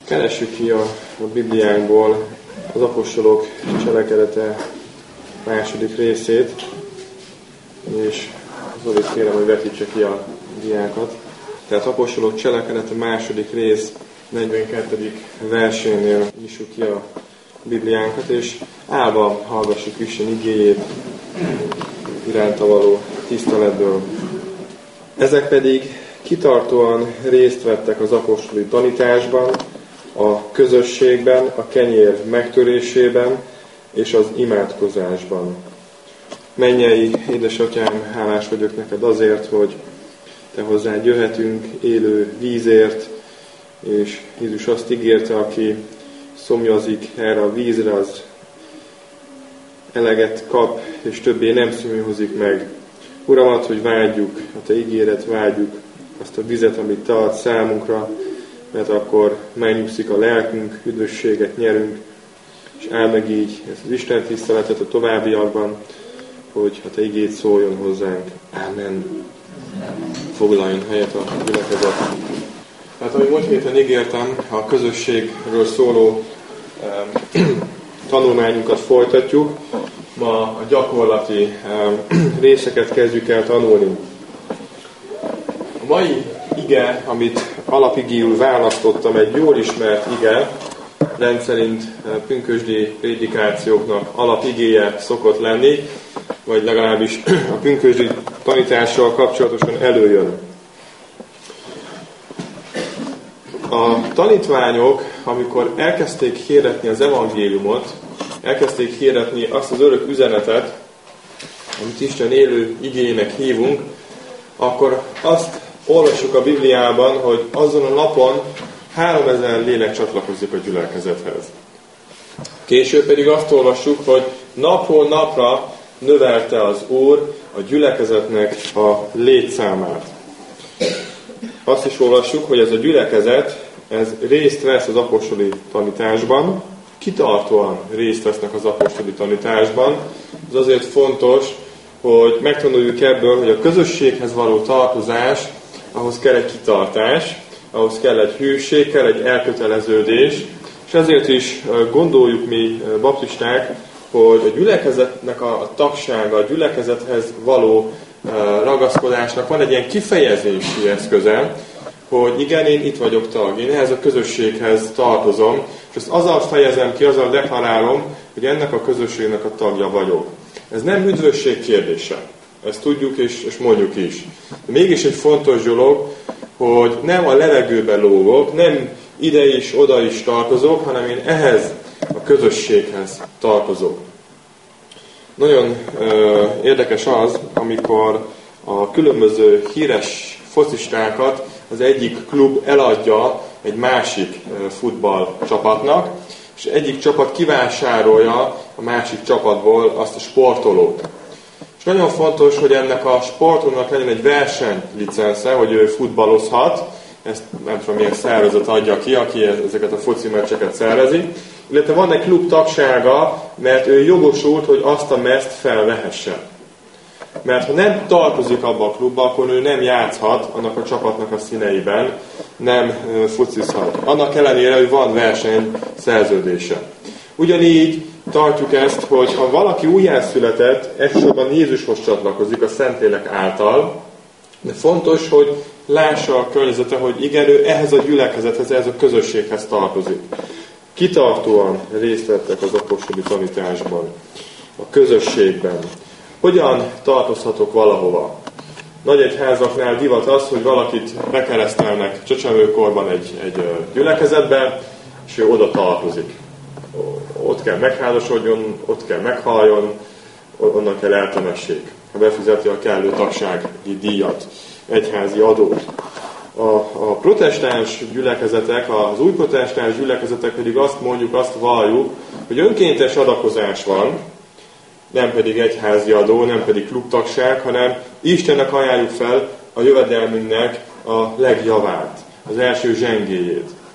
Keressük ki a Bibliánkból az apostolok cselekedete második részét, és Zolit kérem, hogy vetítse ki a diákat. Tehát apostolok cselekedete második rész 42. versénél nyissuk ki a Bibliánkat, és állva hallgassuk Isten igéjét iránta való tiszteletből. Ezek pedig kitartóan részt vettek az apostoli tanításban, a közösségben, a kenyér megtörésében és az imádkozásban. Mennyei édesatyám, hálás vagyok neked azért, hogy te hozzád jöhetünk élő vízért, és Jézus azt ígérte, aki szomjazik erre a vízre, az eleget kap, és többé nem szomjazik meg. Uramat, hogy vágyjuk a te ígéret, vágyjuk azt a vizet, amit te adsz számunkra, mert akkor megnyugszik a lelkünk, üdvösséget nyerünk, és áld meg így ezt az Isten tiszteletet a továbbiakban, hogy a te igéd szóljon hozzánk. Ámen. Foglaljon helyet a gyülekezet. Tehát, ahogy múlt héten ígértem, a közösségről szóló tanulmányunkat folytatjuk. Ma a gyakorlati részeket kezdjük el tanulni. A mai ige, amit alapigéül választottam, egy jól ismert ige, rendszerint pünkösdi prédikációknak alapigéje szokott lenni, vagy legalábbis a pünkösdi tanítással kapcsolatosan előjön. A tanítványok, amikor elkezdték hirdetni az evangéliumot, elkezdték hirdetni azt az örök üzenetet, amit Isten élő igének hívunk, akkor azt olvassuk a Bibliában, hogy azon a napon 3000 lélek csatlakozik a gyülekezethez. Később pedig azt olvassuk, hogy napról napra növelte az Úr a gyülekezetnek a létszámát. Azt is olvassuk, hogy ez a gyülekezet, ez részt vesz az apostoli tanításban, kitartóan részt vesznek az apostoli tanításban. Ez azért fontos, hogy megtanuljuk ebből, hogy a közösséghez való tartozás, ahhoz kell egy kitartás, ahhoz kell egy hűség, kell egy elköteleződés, és ezért is gondoljuk mi baptisták, hogy a gyülekezetnek a tagsága, a gyülekezethez való ragaszkodásnak van egy ilyen kifejezési eszköze, hogy igen, én itt vagyok tag, én ehhez a közösséghez tartozom, és ezt azzal fejezem ki, azzal deklarálom, hogy ennek a közösségnek a tagja vagyok. Ez nem üdvösség kérdése, ezt tudjuk és mondjuk is. De mégis egy fontos dolog, hogy nem a levegőben lógok, nem ide is, oda is tartozok, hanem én ehhez a közösséghez tartozok. Nagyon érdekes az, amikor a különböző híres focistákat az egyik klub eladja egy másik futballcsapatnak, és egyik csapat kivásárolja a másik csapatból azt a sportolót. És nagyon fontos, hogy ennek a sportolónak legyen egy versenylicensze, hogy ő futballozhat, ezt nem tudom milyen szervezet adja ki, aki ezeket a foci meccseket szervezi, illetve van egy klub tagsága, mert ő jogosult, hogy azt a mezt felvehesse. Mert ha nem tartozik abba a klubba, akkor ő nem játszhat annak a csapatnak a színeiben, nem focizhat. Annak ellenére, hogy van verseny szerződése. Ugyanígy tartjuk ezt, hogy ha valaki újjászületett, elsősorban Jézushoz csatlakozik a Szentlélek által, de fontos, hogy lássa a környezete, hogy igen, ő ehhez a gyülekezethez, ehhez a közösséghez tartozik. Kitartóan részt vettek az apostoli tanításban, a közösségben. Hogyan tartozhatok valahova? Nagy egyházaknál divat az, hogy valakit bekeresztelnek csecsemőkorban egy gyülekezetbe, és ő oda tartozik. Ott kell megházasodjon, ott kell meghaljon, onnan kell eltemessék, ha befizeti a kellő tagsági díjat, egyházi adót. A protestáns gyülekezetek, az új protestáns gyülekezetek pedig azt mondjuk, azt valljuk, hogy önkéntes adakozás van, nem pedig egyházi adó, nem pedig klubtagság, hanem Istennek ajánljuk fel a jövedelmünknek a legjavát, az első zsengéjét.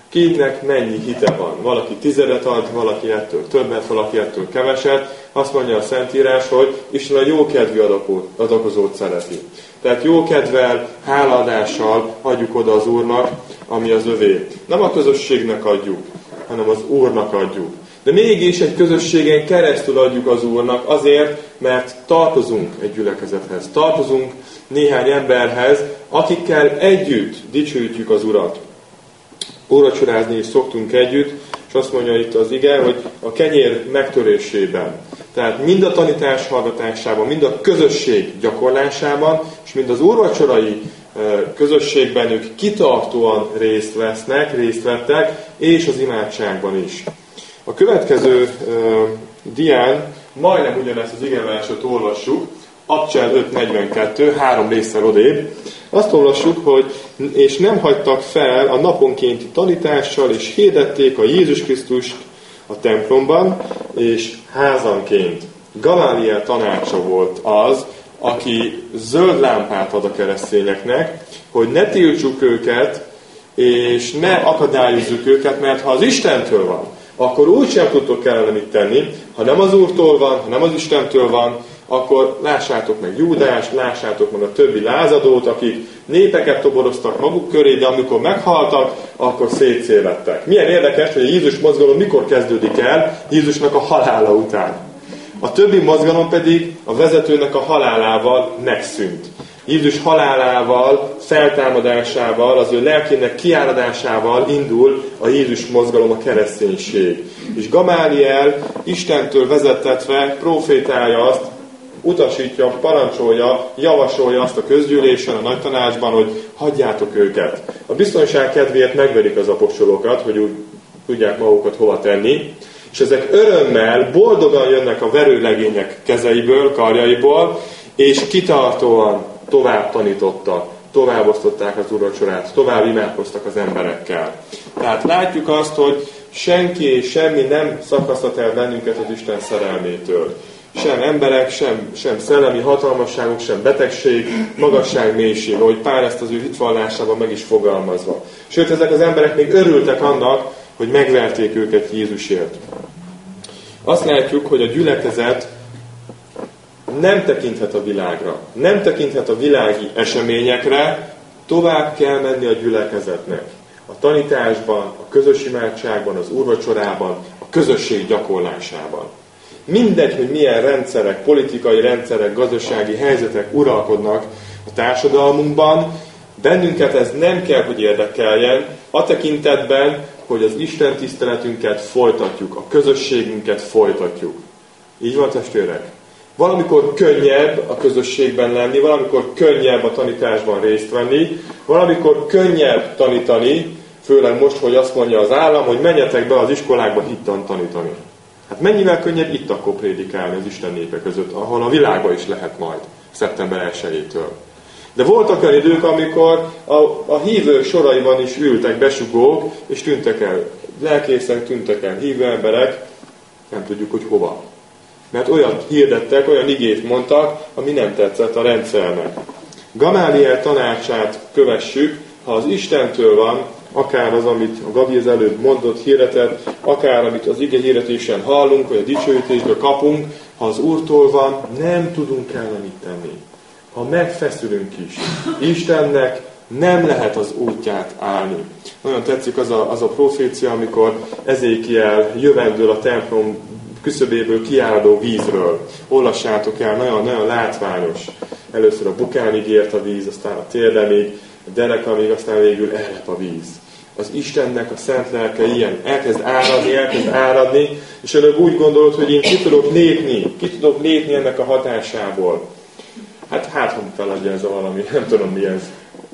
Kinek mennyi hite van. Valaki 10 ad, valaki ettől többet, valaki ettől keveset. Azt mondja a Szentírás, hogy Isten a jókedvű adakozót szereti. Tehát jókedvel, hálaadással adjuk oda az Úrnak, ami az övé. Nem a közösségnek adjuk, hanem az Úrnak adjuk. De mégis egy közösségen keresztül adjuk az Úrnak azért, mert tartozunk egy gyülekezethez. Tartozunk néhány emberhez, akikkel együtt dicsőítjük az Urat. Úrvacsorázni is szoktunk együtt, és azt mondja itt az ige, hogy a kenyér megtörésében. Tehát mind a tanítás hallgatásában, mind a közösség gyakorlásában, és mind az úrvacsorai közösségben ők kitartóan részt vettek, és az imádságban is. A következő dián majdnem ugyanezt az igeverset olvassuk, Abcsel 5.42, 3 résszel odébb. Azt olvassuk, hogy és nem hagytak fel a naponkénti tanítással, és hirdették a Jézus Krisztust a templomban, és házanként. Gamáliel tanácsa volt az, aki zöld lámpát ad a keresztényeknek, hogy ne tiltsuk őket, és ne akadályozzuk őket, mert ha az Istentől van, akkor úgysem tudtok kellene mit tenni. Ha nem az Úrtól van, ha nem az Istentől van, akkor lássátok meg Júdást, lássátok meg a többi lázadót, akik népeket toboroztak maguk köré, de amikor meghaltak, akkor szétszélettek. Milyen érdekes, hogy a Jézus mozgalom mikor kezdődik el? Jézusnak a halála után. A többi mozgalom pedig a vezetőnek a halálával megszűnt. Jézus halálával, feltámadásával, az ő lelkének kiáradásával indul a Jézus mozgalom, a kereszténység. És Gamáliel Istentől vezetetve profétálja azt, utasítja, parancsolja, javasolja azt a közgyűlésen, a nagytanácsban, hogy hagyjátok őket. A biztonság kedvéért megverik az apostolokat, hogy úgy tudják magukat hova tenni, és ezek örömmel, boldogan jönnek a verőlegények kezeiből, karjaiból, és kitartóan tovább tanítottak, tovább osztották az úrvacsorát, tovább imádkoztak az emberekkel. Tehát látjuk azt, hogy senki és semmi nem szakasztat el bennünket az Isten szerelmétől. Sem emberek, sem szellemi hatalmasságok, sem betegség, magasság, mélység, ahogy Pál ezt az ő hitvallásában meg is fogalmazva. Sőt, ezek az emberek még örültek annak, hogy megverték őket Jézusért. Azt látjuk, hogy a gyülekezet nem tekinthet a világra, nem tekinthet a világi eseményekre, tovább kell menni a gyülekezetnek. A tanításban, a közös imádságban, az úrvacsorában, a közösség gyakorlásában. Mindegy, hogy milyen rendszerek, politikai rendszerek, gazdasági helyzetek uralkodnak a társadalmunkban, bennünket ez nem kell, hogy érdekeljen, a tekintetben, hogy az Isten tiszteletünket folytatjuk, a közösségünket folytatjuk. Így van, testvérek? Valamikor könnyebb a közösségben lenni, valamikor könnyebb a tanításban részt venni, valamikor könnyebb tanítani, főleg most, hogy azt mondja az állam, hogy menjetek be az iskolákba hittan tanítani. Hát mennyivel könnyebb itt akkor prédikálni az Isten népe között, ahol a világban is lehet majd, szeptember 1-től. De voltak olyan idők, amikor a hívők soraiban is ültek besugók, és tűntek el. Lelkészek tűntek el, hívő emberek, nem tudjuk, hogy hova. Mert olyat hirdettek, olyan igét mondtak, ami nem tetszett a rendszernek. Gamáliel tanácsát kövessük, ha az Istentől van, akár az, amit a Gabi az előbb mondott, hirdetett, akár amit az ige hirdetésen hallunk, vagy a dicsőítésből kapunk, ha az Úrtól van, nem tudunk mit tenni. Ha megfeszülünk is, Istennek nem lehet az útját állni. Nagyon tetszik az a profécia, amikor Ezékiel jövendől a templom küszöbéből kiáradó vízről. Olvassátok el, nagyon-nagyon látványos. Először a bukánig ért a víz, aztán a térdemig, a derekamig, aztán végül elrep a víz. Az Istennek a szent lelke ilyen, elkezd áradni, és előbb úgy gondolod, hogy én ki tudok lépni ennek a hatásából. Hát ha feladja ez a valami, nem tudom mi ez.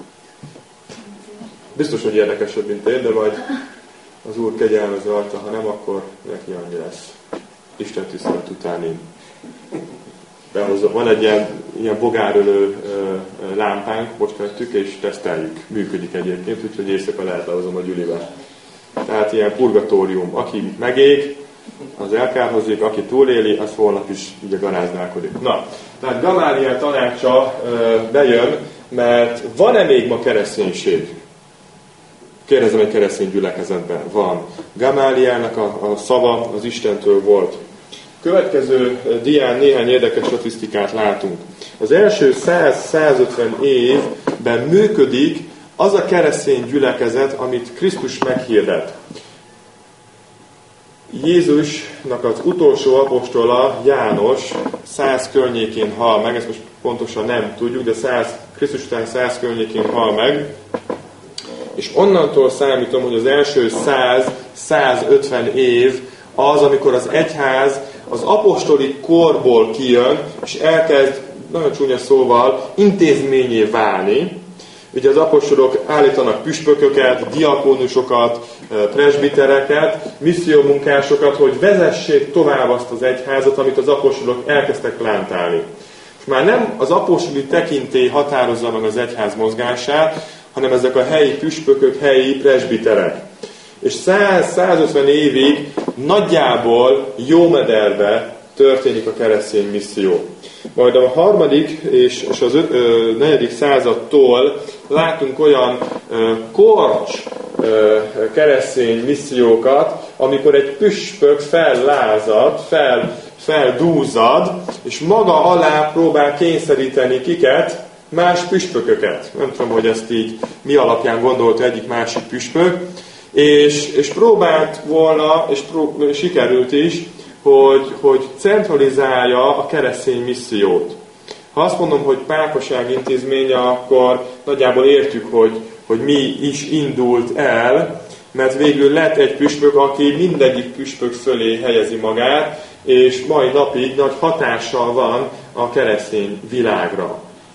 Biztos, hogy érdekesebb, mint én, de majd az Úr kegyelmez rajta, ha nem, akkor neki annyi lesz. Isten tisztelet után én behozom. Van egy ilyen bogárölő lámpánk, most vettük, és teszteljük. Működik egyébként, úgyhogy éjszaka lehet lehozom a gyülibe. Tehát ilyen purgatórium. Aki megég, az elkárhozik, aki túléli, az holnap is ugye garázdálkodik. Na, tehát Gamáliel tanácsa bejön, mert van-e még ma kereszténység? Kérdezem, egy keresztény gyülekezetben van. Gamálielnek a szava az Istentől volt. Következő dián néhány érdekes statisztikát látunk. Az első 100-150 évben működik az a keresztény gyülekezet, amit Krisztus meghirdet. Jézusnak az utolsó apostola, János 100 környékén hal meg, ezt most pontosan nem tudjuk, de Krisztus után 100 környékén hal meg, és onnantól számítom, hogy az első 100-150 év az, amikor az egyház az apostoli korból kijön, és elkezd, nagyon csúnya szóval, intézményé válni. Ugye az apostolok állítanak püspököket, diakónusokat, presbitereket, missziómunkásokat, hogy vezessék tovább azt az egyházat, amit az apostolok elkezdtek lántálni. És már nem az apostoli tekintély határozza meg az egyház mozgását, hanem ezek a helyi püspökök, helyi presbiterek. És 100-150 évig nagyjából jó mederbe történik a keresztény misszió. Majd a harmadik és az 4. századtól látunk olyan korcs keresztény missziókat, amikor egy püspök fellázad, feldúzad, és maga alá próbál kényszeríteni kiket, más püspököket. Nem tudom, hogy ezt így mi alapján gondolta egyik másik püspök, és próbált volna, és sikerült is, hogy centralizálja a keresztény missziót. Ha azt mondom, hogy pápaság intézménye, akkor nagyjából értjük, hogy mi is indult el, mert végül lett egy püspök, aki mindegyik püspök fölé helyezi magát, és mai napig nagy hatással van a keresztény világra.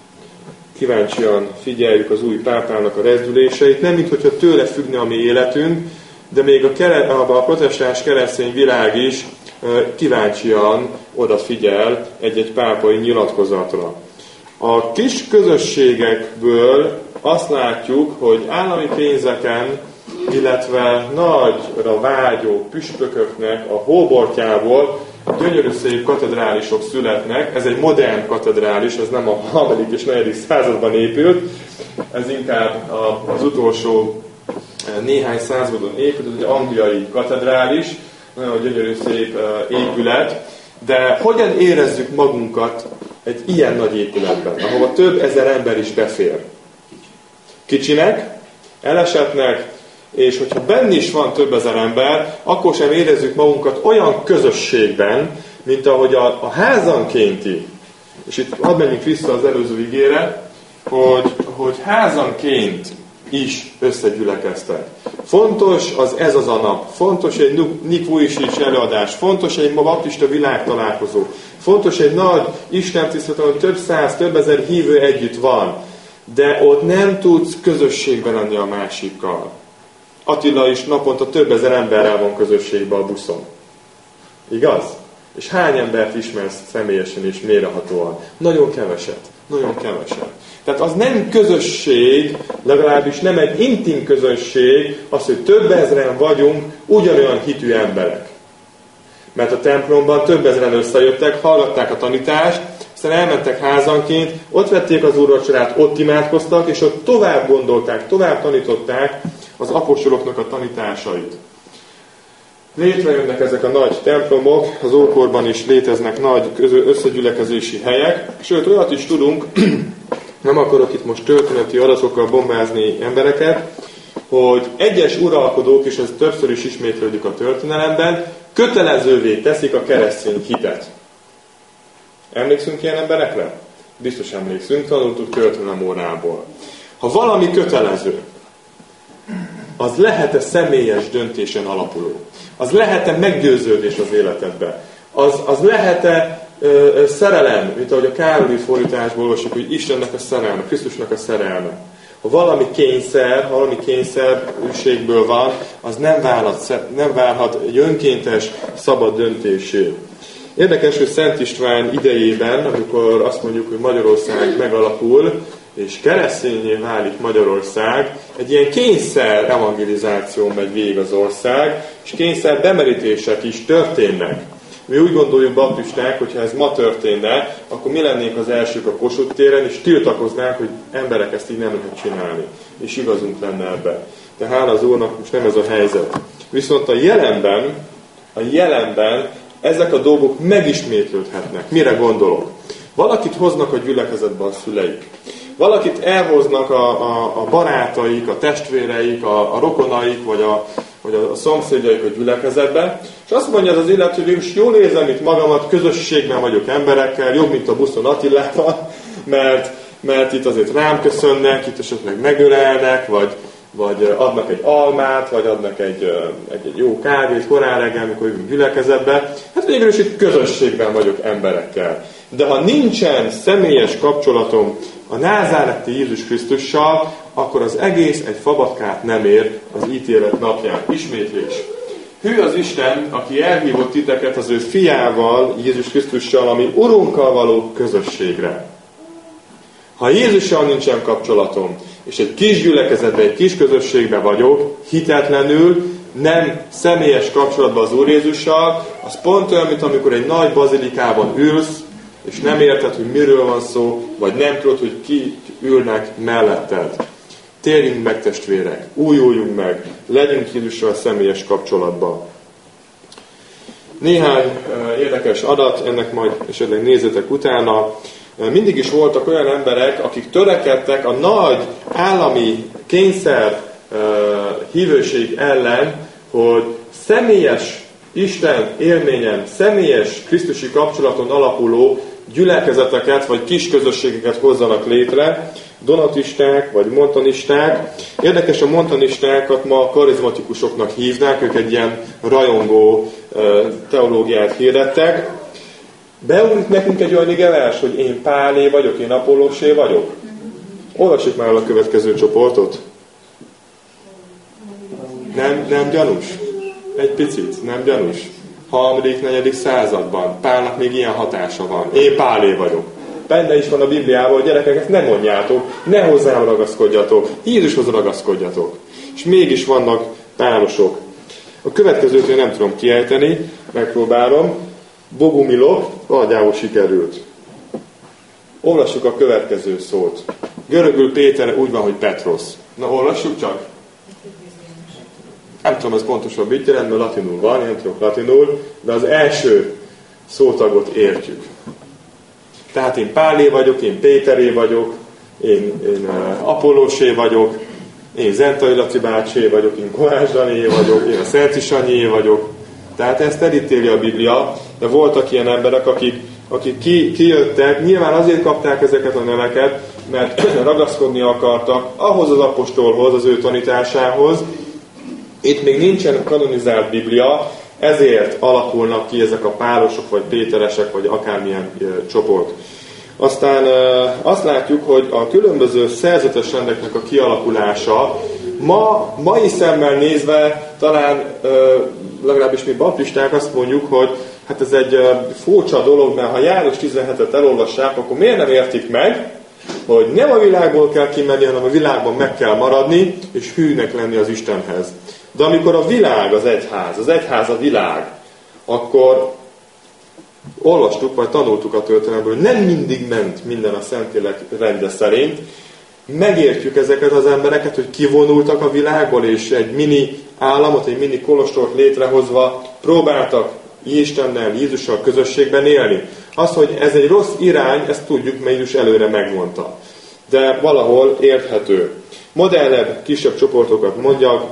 Kíváncsian figyeljük az új pápának a rezdüléseit, nem minthogyha tőle függne a mi életünk, de még a protestáns keresztény világ is kíváncsian odafigyel egy-egy pápai nyilatkozatra. A kis közösségekből azt látjuk, hogy állami pénzeken, illetve nagyra vágyó püspököknek a hóbortjából gyönyörű szép katedrálisok születnek. Ez egy modern katedrális, ez nem a 3. és 4. században épült, ez inkább az utolsó néhány századon épült, ez egy angliai katedrális, nagyon gyönyörű szép épület, de hogyan érezzük magunkat egy ilyen nagy épületben, ahova több ezer ember is befér? Kicsinek, elesetnek, és hogyha benne is van több ezer ember, akkor sem érezzük magunkat olyan közösségben, mint ahogy a házankénti, és itt hadd menjünk vissza az előző igére, hogy házanként is összegyülekeztek. Fontos ez az a nap, fontos egy Nick Vujicic előadás, fontos egy ma baptista világtalálkozó, fontos egy nagy istentisztelet, ahol több száz, több ezer hívő együtt van, de ott nem tudsz közösségben lenni a másikkal. Attila is naponta több ezer emberrel van közösségben a buszon. Igaz? És hány embert ismersz személyesen és mélyrehatóan? Nagyon keveset. Nagyon keveset. Tehát az nem közösség, legalábbis nem egy intim közösség, az, hogy több ezren vagyunk ugyanolyan hitű emberek. Mert a templomban több ezren összejöttek, hallgatták a tanítást, aztán elmentek házanként, ott vették az úrvacsorát, ott imádkoztak, és ott tovább gondolták, tovább tanították az apostoloknak a tanításait. Létrejönnek ezek a nagy templomok, az ókorban is léteznek nagy összegyülekezési helyek, sőt olyat is tudunk, nem akarok itt most történeti adatokkal bombázni embereket, hogy egyes uralkodók, és ez többször is ismétlődik a történelemben, kötelezővé teszik a keresztény hitet. Emlékszünk ilyen emberekre? Biztos emlékszünk, tanultuk történelem órából. Ha valami kötelező, az lehet-e személyes döntésen alapuló? Az lehet-e meggyőződés az életedben? Az lehet-e szerelem, mint ahogy a Károli fordításból olvasjuk, hogy Istennek a szerelme, Krisztusnak a szerelme. Ha valami kényszerűségből van, az nem válhat egy önkéntes, szabad döntésé. Érdekes, hogy Szent István idejében, amikor azt mondjuk, hogy Magyarország megalapul, és keresztényé válik Magyarország, egy ilyen kényszer evangelizáció megy végig az ország, és kényszer bemerítések is történnek. Mi úgy gondoljuk baptisták, hogy ha ez ma történne, akkor mi lennénk az elsők a Kossuth téren, és tiltakoznánk, hogy emberek ezt így nem lehet csinálni. És igazunk lenne ebbe. de hála az Úrnak most nem ez a helyzet. Viszont a jelenben ezek a dolgok megismétlődhetnek. Mire gondolok? Valakit hoznak a gyülekezetbe a szüleik. Valakit elhoznak a barátaik, a testvéreik, a rokonaik, vagy a szomszédjaik a gyülekezetbe, és azt mondja az illető, hogy most jól érzem itt magamat, közösségben vagyok emberekkel, jobb, mint a buszon Attilával, mert itt azért rám köszönnek, itt esetleg megölelnek, vagy adnak egy almát, vagy adnak egy jó kávét korán reggel, amikor jövünk gyülekezetbe. Hát végül is itt közösségben vagyok emberekkel. De ha nincsen személyes kapcsolatom a názáreti Jézus Krisztussal, akkor az egész egy fabatkát nem ér az ítélet napján. Ismétlés. Hű az Isten, aki elhívott titeket az ő fiával, Jézus Krisztussal, ami Urunkkal való közösségre. Ha Jézussal nincsen kapcsolatom, és egy kis gyülekezetben, egy kis közösségben vagyok, hitetlenül, nem személyes kapcsolatban az Úr Jézussal, az pont olyan, mint amikor egy nagy bazilikában ülsz, és nem érted, hogy miről van szó, vagy nem tudod, hogy ki ülnek melletted. Térjünk meg, testvérek, újuljunk meg, legyünk Jézussal személyes kapcsolatban. Néhány érdekes adat, ennek majd esetleg nézzetek utána. Mindig is voltak olyan emberek, akik törekedtek a nagy állami kényszer hívőség ellen, hogy személyes Isten élményen, személyes krisztusi kapcsolaton alapuló gyülekezeteket vagy kis közösségeket hozzanak létre, donatisták vagy montanisták. Érdekes, a montanistákat ma karizmatikusoknak hívnák, ők egy ilyen rajongó teológiát hirdettek. Beugrik nekünk egy olyan igevers, hogy én Pálé vagyok, én Apollósé vagyok. Olvassuk már a következő csoportot. Nem gyanús? Egy picit, nem gyanús? 3.-4. században. Pálnak még ilyen hatása van. Én Pálé vagyok. Benne is van a Bibliában, hogy gyerekek, ezt nem mondjátok, ne hozzám ragaszkodjatok, Jézushoz ragaszkodjatok. És mégis vannak pálosok. A következőt én nem tudom kiejteni, megpróbálom. Bogumilok, nagyjából sikerült. Olvassuk a következő szót. Görögül Péter úgy van, hogy Petros. Na, olvassuk csak. Nem tudom, ez pontosabb mit jelent, mert latinul van, én nem tudok latinul, de az első szótagot értjük. Tehát én Pálé vagyok, én Péteré vagyok, én Apollósé vagyok, én Zentai Laci bácsé vagyok, én Kovács Danié vagyok, én a Szerci Sanyé vagyok. Tehát ezt elítéli a Biblia, de voltak ilyen emberek, akik kijöttek, nyilván azért kapták ezeket a neveket, mert ragaszkodni akartak ahhoz az apostolhoz, az ő tanításához. Itt még nincsen kanonizált Biblia, ezért alakulnak ki ezek a pálosok, vagy péteresek, vagy akármilyen csoport. Aztán azt látjuk, hogy a különböző szerzetes rendeknek a kialakulása mai szemmel nézve talán legalábbis mi baptisták azt mondjuk, hogy hát ez egy furcsa dolog, mert ha János 17-et elolvassák, akkor miért nem értik meg, hogy nem a világból kell kimenni, hanem a világban meg kell maradni, és hűnek lenni az Istenhez. De amikor a világ az egyház a világ, akkor olvastuk, vagy tanultuk a történelmből, hogy nem mindig ment minden a Szentlélek rendje szerint. Megértjük ezeket az embereket, hogy kivonultak a világból, és egy mini államot, egy mini kolostort létrehozva próbáltak Istennel, Jézussal közösségben élni. Az, hogy ez egy rossz irány, ezt tudjuk, mert Jézus előre megmondta. De valahol érthető. Modernebb, kisebb csoportokat mondjak,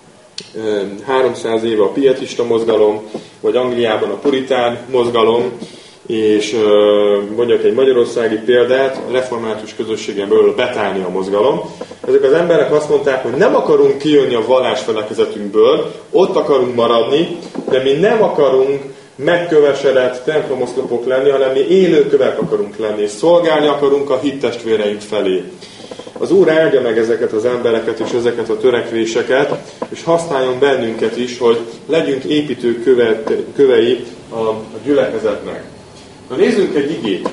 300 éve a pietista mozgalom, vagy Angliában a puritán mozgalom, és mondjak egy magyarországi példát, a református közösségen belül a Betánia mozgalom. Ezek az emberek azt mondták, hogy nem akarunk kijönni a vallásfelekezetünkből, ott akarunk maradni, de mi nem akarunk megkövesedett templomoszlopok lenni, hanem mi élőkövek akarunk lenni, és szolgálni akarunk a hittestvéreink felé. Az Úr áldja meg ezeket az embereket és ezeket a törekvéseket, és használjon bennünket is, hogy legyünk építő kövei a gyülekezetnek. Na nézzünk egy igét.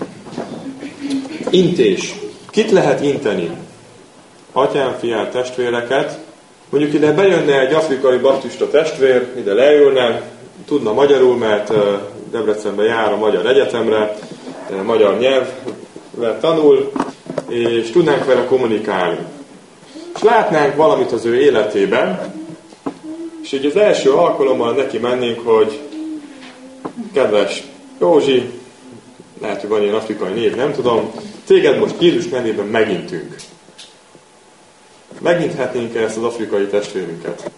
Intés. Kit lehet inteni? Atyám, fiát, testvéreket. Mondjuk ide bejönne egy afrikai baptista testvér, ide leülne, tudna magyarul, mert Debrecenben jár a magyar egyetemre, magyar nyelvvel tanul, és tudnánk vele kommunikálni. és látnánk valamit az ő életében, és így az első alkalommal neki mennénk, hogy kedves Józsi, lehet, hogy van ilyen afrikai név, nem tudom, téged most Jézus nevében megintünk. Meginthetnénk ezt az afrikai testvérünket.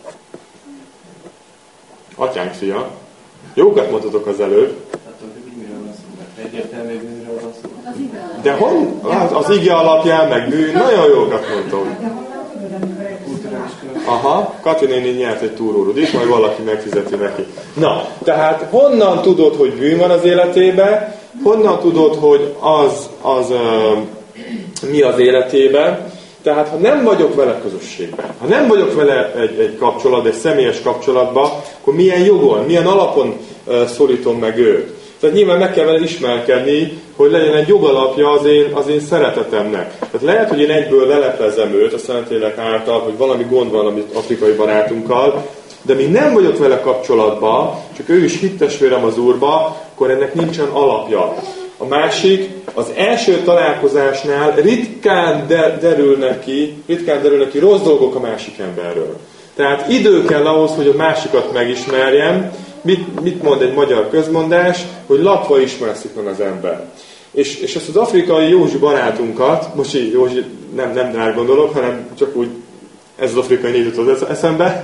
Atyánk fia, jókat mondhatok az előbb. De az ige alapján meg bűn, nagyon jókat mondtam. Aha, Kati néni nyert egy túrórudit, majd valaki megfizeti neki. Na, tehát honnan tudod, hogy bűn van az életében? Honnan tudod, hogy az mi az életében? Tehát, ha nem vagyok vele közösségben, ha nem vagyok vele egy kapcsolatban, egy személyes kapcsolatban, akkor milyen jogon, milyen alapon szólítom meg őt? Tehát nyilván meg kell vele ismerkedni, hogy legyen egy jogalapja az én szeretetemnek. Tehát lehet, hogy én egyből leleplezem őt a Szentlélek által, hogy valami gond van az afrikai barátunkkal, de míg nem vagyok vele kapcsolatban, csak ő is hittestvérem az Úrba, akkor ennek nincsen alapja. A másik, az első találkozásnál ritkán derülnek ki rossz dolgok a másik emberről. Tehát idő kell ahhoz, hogy a másikat megismerjem. Mit mond egy magyar közmondás? Hogy lakva ismerszik meg az ember. És ezt az afrikai Józsi barátunkat, most Józsi nem rá gondolok, hanem csak úgy ez az afrikai név jut az eszembe.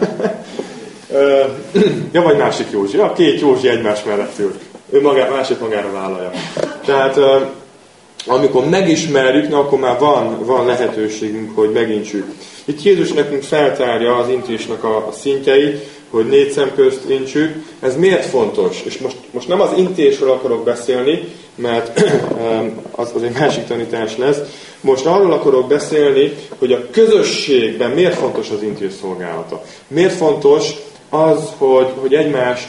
Ja, vagy másik Józsi. A két Józsi egymás mellett ül. Ő másik magára vállalja. Tehát amikor megismerjük, akkor már van lehetőségünk, hogy megintsük. Itt Jézus nekünk feltárja az intésnek a szintjeit, hogy 4 szem közt intsük. Ez miért fontos? És most nem az intésről akarok beszélni, mert az egy másik tanítás lesz. Most arról akarok beszélni, hogy a közösségben miért fontos az intés szolgálata. Miért fontos az, hogy egymást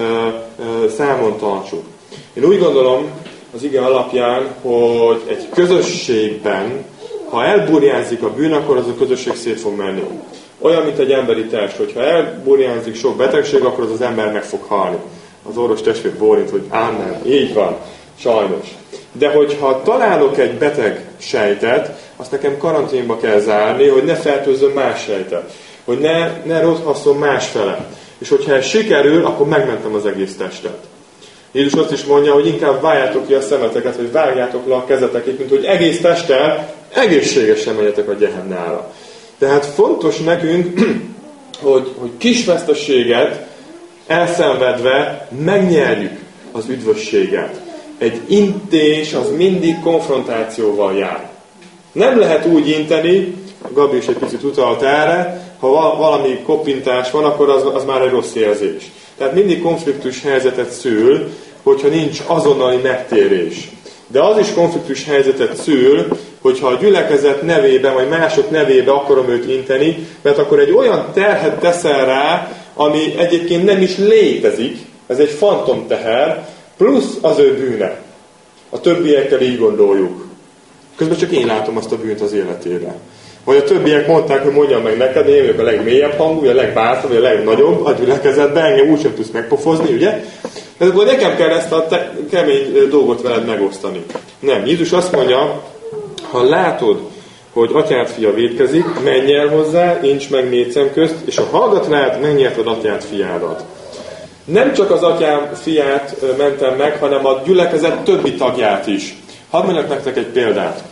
számon tartsuk. Én úgy gondolom az ige alapján, hogy egy közösségben, ha elburjánzik a bűn, akkor az a közösség szét fog menni. Olyan, mint egy emberi test, hogyha elburjánzik sok betegség, akkor az ember meg fog halni. Az orvos testvér bólint, hogy ámen, így van, sajnos. De hogyha találok egy beteg sejtet, azt nekem karanténba kell zárni, hogy ne fertőzzön más sejtet. Hogy ne rothaszom másfele. És hogyha ez sikerül, akkor megmentem az egész testet. Jézus azt is mondja, hogy inkább vágjátok ki a szemeteket, vagy vágjátok le a kezeteket, mint hogy egész testtel egészségesen menjetek a Gehennára. Tehát fontos nekünk, hogy kis veszteséget elszenvedve megnyerjük az üdvösséget. Egy intés az mindig konfrontációval jár. Nem lehet úgy inteni, Gabi is egy picit utalt erre, ha valami koppintás van, akkor az már egy rossz érzés. Tehát mindig konfliktus helyzetet szül, hogyha nincs azonnali megtérés. De az is konfliktus helyzetet szül, hogyha a gyülekezet nevében, vagy mások nevében akarom őt inteni, mert akkor egy olyan terhet teszel rá, ami egyébként nem is létezik, ez egy fantomteher, plusz az ő bűne. A többiekkel így gondoljuk. Közben csak én látom azt a bűnt az életében. Vagy a többiek mondták, hogy mondjam meg neked, én vagyok a legmélyebb hangú, a legbátrabb, vagy a legnagyobb a gyülekezetben, engem úgysem tudsz megpofozni, ugye? De akkor nekem kell ezt a kemény dolgot veled megosztani. Nem, Jézus azt mondja, ha látod, hogy atyád fia vétkezik, menj el hozzá, ints meg 4 szem közt, és ha hallgat rád, megnyerted atyád fiádat. Nem csak az atyám fiát mentem meg, hanem a gyülekezet többi tagját is. Hadd mondjak nektek egy példát.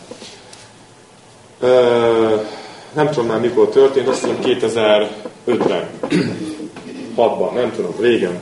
Nem tudom már mikor történt, azt hiszem 2005-ben. 6-ban, nem tudom, régen.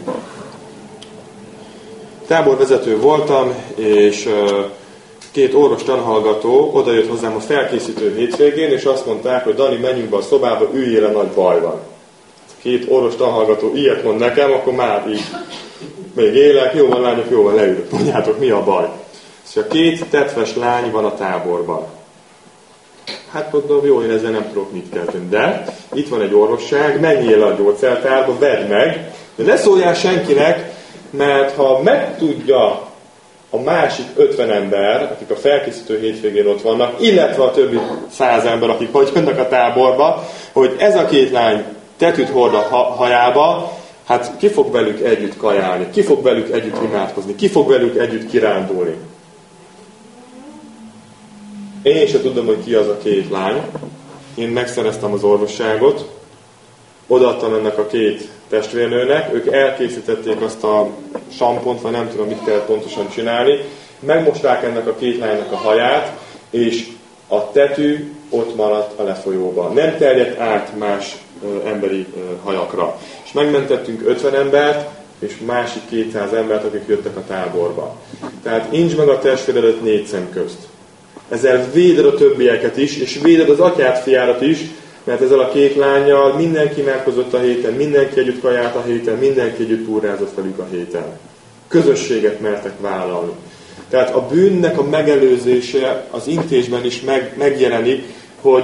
Táborvezető voltam, és 2 orvos tanhallgató odajött hozzám a felkészítő hétvégén, és azt mondták, hogy Dani, menjünk be a szobába, üljél le, nagy baj van. 2 orvos tanhallgató ilyet mond nekem, akkor már így még élek, jó van lányok, jó van, leülök, mondjátok, mi a baj. Szóval 2 tetves lány van a táborban. Hát mondom, jó, én ezzel nem tudok mit kezdeni. De itt van egy orvosság, menjél le a gyógyszertárba, vedd meg, de ne szóljál senkinek, mert ha megtudja a másik 50 ember, akik a felkészítő hétvégén ott vannak, illetve a többi 100 ember, akik hogy jönnek a táborba, hogy ez a 2 lány tetűt hord a hajába, hát ki fog velük együtt kajálni, ki fog velük együtt imádkozni, ki fog velük együtt kirándulni. Én sem tudom, hogy ki az a 2 lány. én megszereztem az orvosságot, odaadtam ennek a két testvérnőnek, ők elkészítették azt a sampont, vagy nem tudom, mit kellett pontosan csinálni, megmosták ennek a két lánynak a haját, és a tetű ott maradt a lefolyóban. Nem terjedt át más emberi hajakra. És megmentettünk 50 embert, és másik 200 embert, akik jöttek a táborba. Tehát incs meg a testvéredet 4 szem közt. Ezzel véded a többieket is, és véded az atyát, fiárat is, mert ezzel a két lánnyal mindenki meghozott a héten, mindenki együtt kajált a héten, mindenki együtt túrázott velük a héten. Közösséget mertek vállalni. Tehát a bűnnek a megelőzése az intésben is megjelenik, hogy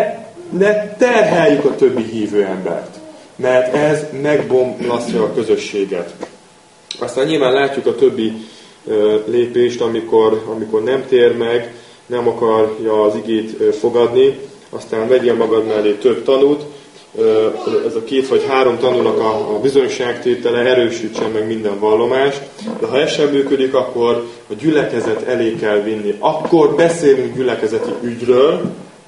ne terheljük a többi hívő embert, mert ez megbomlasztja a közösséget. Aztán nyilván látjuk a többi lépést, amikor nem tér meg, nem akarja az igét fogadni, aztán vegyél magad mellé több tanút, ez a 2 vagy 3 tanúnak a bizonyságtétele erősítsen meg minden vallomást, de ha ez sem működik, akkor a gyülekezet elé kell vinni. Akkor beszélünk gyülekezeti ügyről,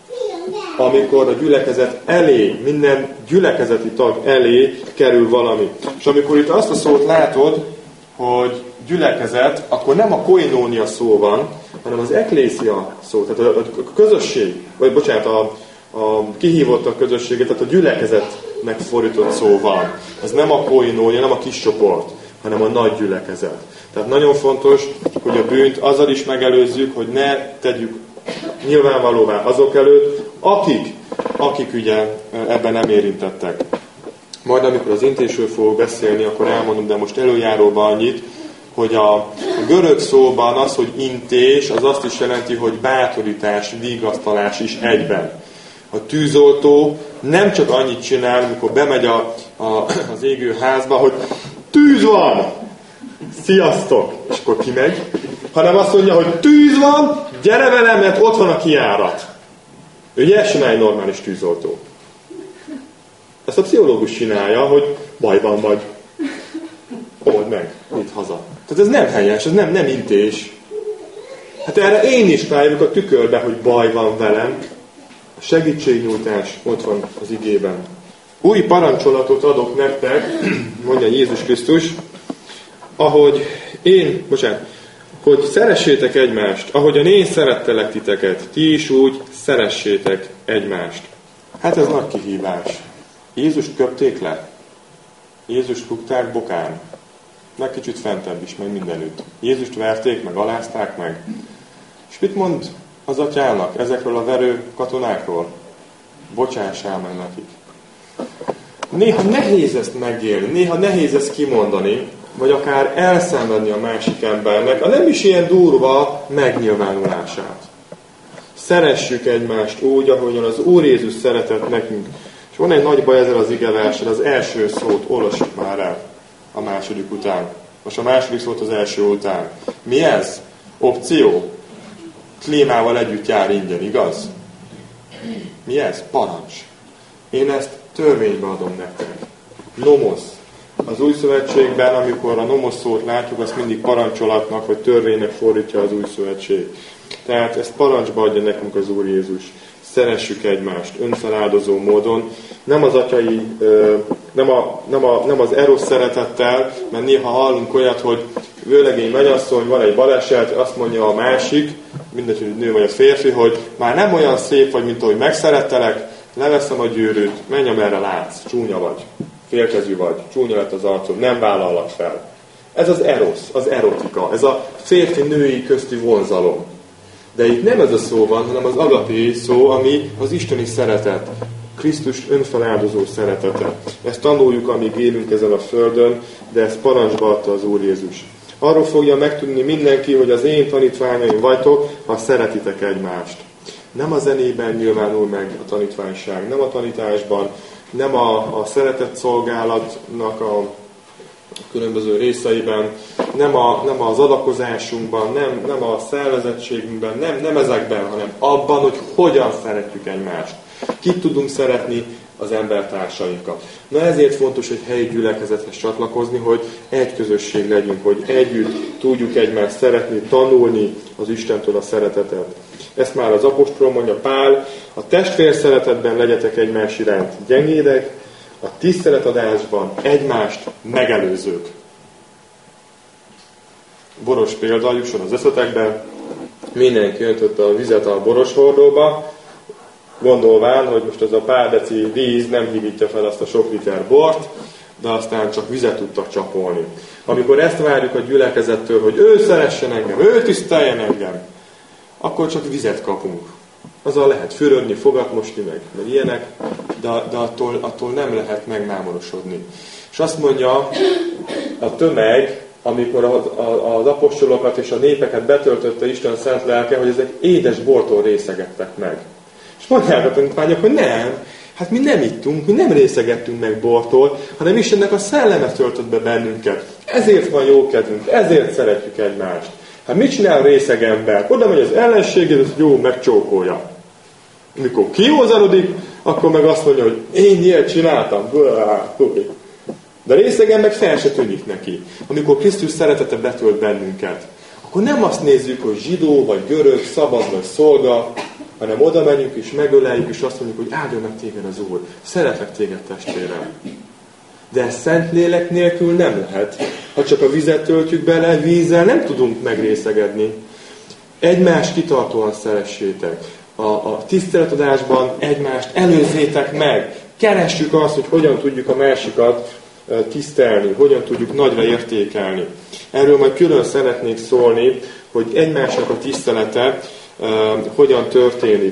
amikor a gyülekezet elé, minden gyülekezeti tag elé kerül valami. És amikor itt azt a szót látod, hogy gyülekezet, akkor nem a koinónia szó van, hanem az eklészia szó, tehát a közösség, vagy bocsánat, a kihívottak közössége, tehát a gyülekezetnek fordított szó van. Ez nem a koinónia, nem a kis csoport, hanem a nagy gyülekezet. Tehát nagyon fontos, hogy a bűnt azzal is megelőzzük, hogy ne tegyük nyilvánvalóvá azok előtt, akik ugye ebben nem érintettek. Majd amikor az intésről fogok beszélni, akkor elmondom, de most előjáróban annyit, hogy a görög szóban az, hogy intés, az azt is jelenti, hogy bátorítás, vigasztalás is egyben. A tűzoltó nem csak annyit csinál, amikor bemegy az égő házba, hogy tűz van! Sziasztok! És akkor kimegy, hanem azt mondja, hogy tűz van, gyere velem, mert ott van a kijárat. Ő ilyen sem egy normális tűzoltó. Ezt a pszichológus csinálja, hogy bajban vagy. Old meg, itt haza. Tehát ez nem helyes, ez nem intés. Hát erre én is rájövök a tükörbe, hogy baj van velem. A segítségnyújtás ott van az igében. Új parancsolatot adok nektek, mondja Jézus Krisztus, hogy szeressétek egymást, ahogyan én szerettelek titeket, ti is úgy szeressétek egymást. Hát ez nagy kihívás. Jézust köpték le. Jézust rúgták bokán. Meg kicsit fentebb is, meg mindenütt. Jézust verték, meg alázták meg. És mit mond az atyának ezekről a verő katonákról? Bocsássál meg nekik. Néha nehéz ezt megélni, néha nehéz ezt kimondani, vagy akár elszenvedni a másik embernek, a nem is ilyen durva megnyilvánulását. Szeressük egymást úgy, ahogyan az Úr Jézus szeretett nekünk. És van egy nagy baj ezzel az igeverssel, az első szót olvassuk már el a második után. Most a második szót az első után. Mi ez? Opció. Klímával együtt jár ingyen, igaz? Mi ez? Parancs. Én ezt törvénybe adom nektek. Nomosz. Az új szövetségben, amikor a nomosz szót látjuk, azt mindig parancsolatnak, vagy törvénynek fordítja az új szövetség. Tehát ezt parancsba adja nekünk az Úr Jézus. Szeressük egymást önfeláldozó módon, nem az atyai, nem az erosz szeretettel, mert néha hallunk olyat, hogy vőlegény mennyasszony, van egy baleset, azt mondja a másik, mindegy, hogy nő vagy a férfi, hogy már nem olyan szép vagy, mint ahogy megszerettelek, leveszem a gyűrűt, menj amerre látsz, csúnya vagy, félkezű vagy, csúnya lett az arcod, nem vállalak fel. Ez az erosz, az erotika, ez a férfi-női közti vonzalom. De itt nem ez a szó van, hanem az agapé szó, ami az isteni szeretet. Krisztus önfeláldozó szeretete. Ezt tanuljuk, amíg élünk ezen a földön, de ezt parancsba adta az Úr Jézus. Arról fogja megtudni mindenki, hogy az én tanítványaim vagytok, ha szeretitek egymást. Nem a zenében nyilvánul meg a tanítványság, nem a tanításban, nem a szeretett szolgálatnak a különböző részeiben, nem az adakozásunkban, nem a szervezettségünkben, nem ezekben, hanem abban, hogy hogyan szeretjük egymást. Kit tudunk szeretni? Az embertársainkat. Na ezért fontos, hogy helyi gyülekezethez csatlakozni, hogy egy közösség legyünk, hogy együtt tudjuk egymást szeretni, tanulni az Istentől a szeretetet. ezt már az apostol mondja, Pál, a testvér szeretetben legyetek egymás iránt gyengédek, a tiszteletadásban egymást megelőzők. Boros példa jusson az eszetekbe, mindenki öntötte a vizet a boros hordóba, gondolván, hogy most az a pár deci víz nem higítja fel azt a sok liter bort, de aztán csak vizet tudtak csapolni. Amikor ezt várjuk a gyülekezettől, hogy ő szeressen engem, ő tiszteljen engem, akkor csak vizet kapunk. Azzal lehet fürödni, fogat mosni meg ilyenek, de attól nem lehet megmámorosodni. És azt mondja a tömeg, amikor az apostolokat és a népeket betöltötte Isten szent lelke, hogy ezek édes bortól részegettek meg. És mondják a tanítványok, hogy nem, hát mi nem ittunk, mi nem részegettünk meg bortól, hanem Istennek a szelleme töltött be bennünket. Ezért van jó kedvünk, ezért szeretjük egymást. Hát mit csinál részeg ember? Oda megy az ellenségét, hogy jó, megcsókolja. Mikor kihozarodik, akkor meg azt mondja, hogy én ilyet csináltam. De részegen meg fel se tűnik neki. Amikor Krisztus szeretete betölt bennünket, akkor nem azt nézzük, hogy zsidó, vagy görög, szabad, vagy szolga, hanem oda megyünk és megöleljük, és azt mondjuk, hogy áldjon meg téged az Úr. Szeretlek téged, testvérem. De ez Szentlélek nélkül nem lehet. Ha csak a vizet töltjük bele, vízzel nem tudunk megrészegedni. Egymást kitartóan szeressétek. A tiszteletadásban egymást előzzétek meg. Keressük azt, hogy hogyan tudjuk a másikat tisztelni, hogyan tudjuk nagyra értékelni. Erről majd külön szeretnék szólni, hogy egymásnak a tisztelete hogyan történik.